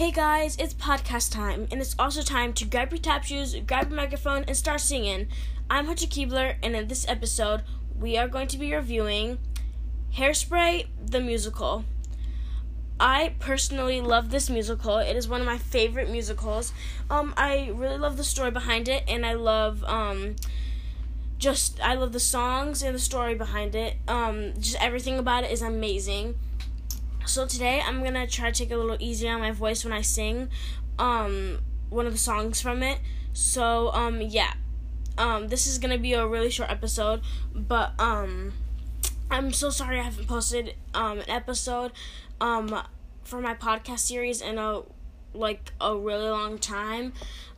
Hey guys, it's podcast time, and it's also time to grab your tap shoes, grab your microphone, and start singing. I'm Hunter Keebler, and in this episode, we are going to be reviewing Hairspray, the musical. I personally love this musical. It is one of my favorite musicals. I really love the story behind it, and I love I love the songs and the story behind it. Just everything about it is amazing. So today I'm going to try to take it a little easier on my voice when I sing one of the songs from it. So, this is going to be a really short episode, but I'm so sorry I haven't posted an episode for my podcast series in a really long time.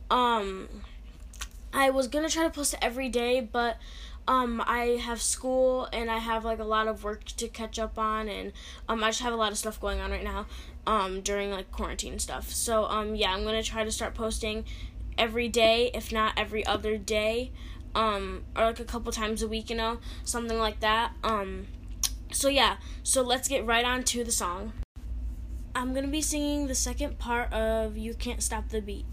I was going to try to post it every day, but I have school and I have a lot of work to catch up on, and I just have a lot of stuff going on right now during quarantine stuff. So I'm gonna try to start posting every day, if not every other day, or a couple times a week, something like that. So let's get right on to the song. I'm gonna be singing the second part of You Can't Stop the Beat.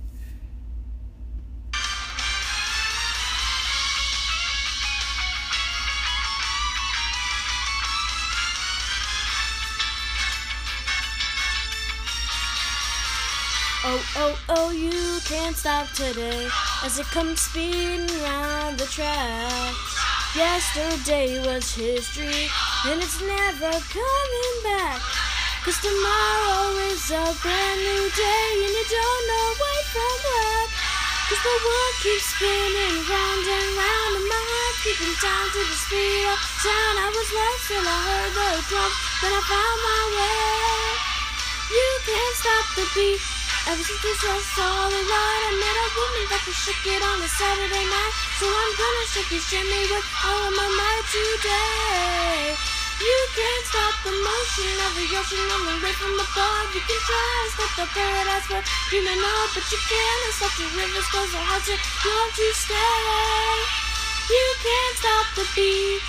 Oh, oh, oh, you can't stop today as it comes speeding round the track. Yesterday was history and it's never coming back. 'Cause tomorrow is a brand new day and you don't know white from black. 'Cause the world keeps spinning round and round and my heart keeping time to the speed of sound. I was lost till I heard the drum, then I found my way. You can't stop the beat. Ever since we saw the light, I met a woman that could shake it on a Saturday night. So I'm gonna shake it, shimmy with all of my might today. You can't stop the motion of the ocean on the way from above. You can try to stop the paradise we're dreaming of, but you can't stop the rivers 'cause the hearts want to stay. You can't stop the beat.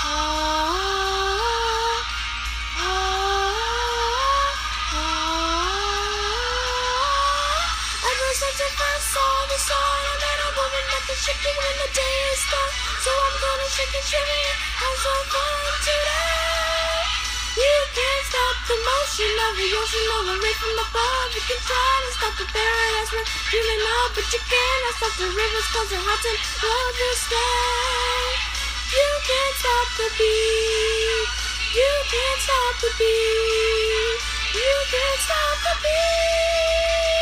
Since I first saw the song, I met a woman that can shake it when the day is done. So I'm gonna shake and shimmy it, have some fun today. You can't stop the motion of the ocean all the way from above. You can try to stop the paradise we're dreaming of, but you cannot stop the rivers 'cause the hearts and love will stay. You can't stop the beat. You can't stop the beat. You can't stop the beat.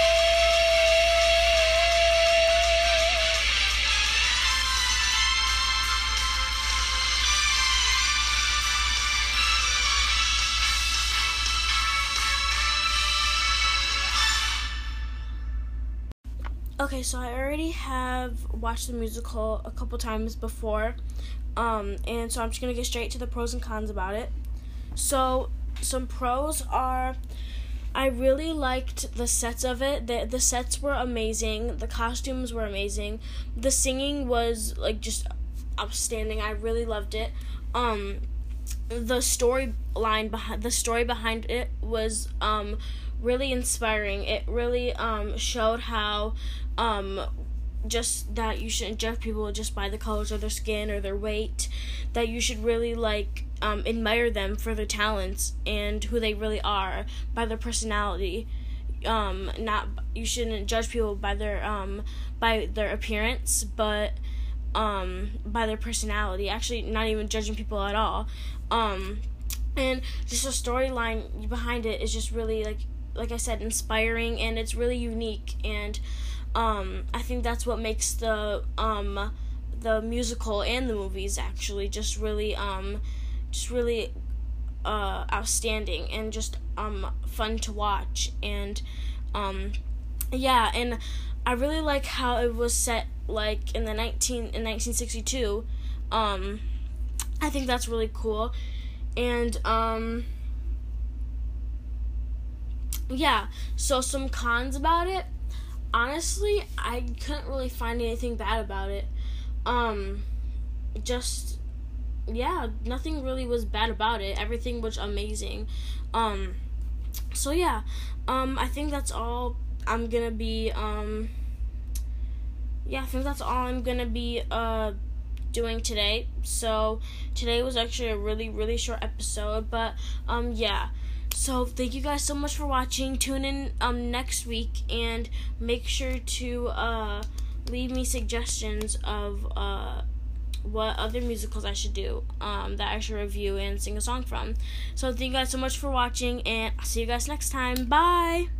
Okay, so I already have watched the musical a couple times before, and so I'm just going to get straight to the pros and cons about it. So, some pros are, I really liked the sets of it. The sets were amazing, the costumes were amazing, the singing was, just outstanding. I really loved it. The story behind it was, really inspiring. It really showed how just that you shouldn't judge people just by the colors of their skin or their weight, that you should really admire them for their talents and who they really are by their personality. You shouldn't judge people by their appearance, but by their personality. Actually, not even judging people at all. And just the storyline behind it is just really like I said, inspiring, and it's really unique, and I think that's what makes the musical and the movies actually just really outstanding and just fun to watch. And and I really like how it was set in 1962. I think that's really cool. And so some cons about it. Honestly, I couldn't really find anything bad about it. Nothing really was bad about it. Everything was amazing. So yeah, I think that's all I'm gonna be I think that's all I'm gonna be doing today. So today was actually a really, really short episode, but yeah. So thank you guys so much for watching. Tune in next week and make sure to leave me suggestions of what other musicals I should do that I should review and sing a song from. So thank you guys so much for watching, and I'll see you guys next time. Bye.